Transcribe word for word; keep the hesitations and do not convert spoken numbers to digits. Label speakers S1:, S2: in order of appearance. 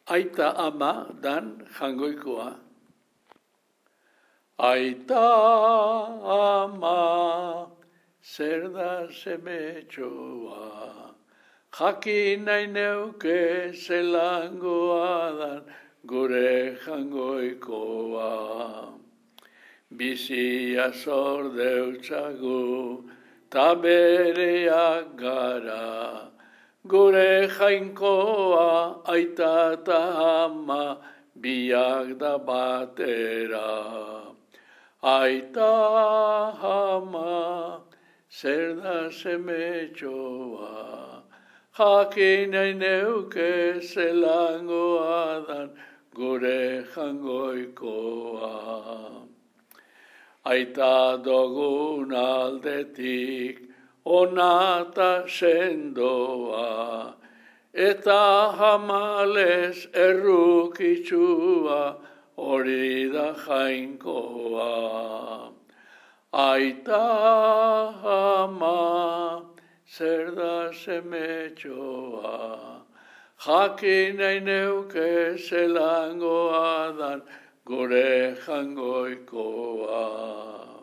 S1: aita ama dan jangoikoa. Aita ama, zer da semetxoa, jakin nahi neuke zelangoa dan gure jangoikoa. Bizia zor deutzagu, ta bereak gara, gure jainkoa aita eta ama biak da batera. Aita ama, zer da semetxoa, jakin nahi neuke zelangoa dan gure jangoikoa. Aita dogun aldetik onata sendoa, eta jamales errukitsua hori da jainkoa. Aita ama, zer da semetxoa, jakin nahi neuke zelangoa dan gure jangoikoa.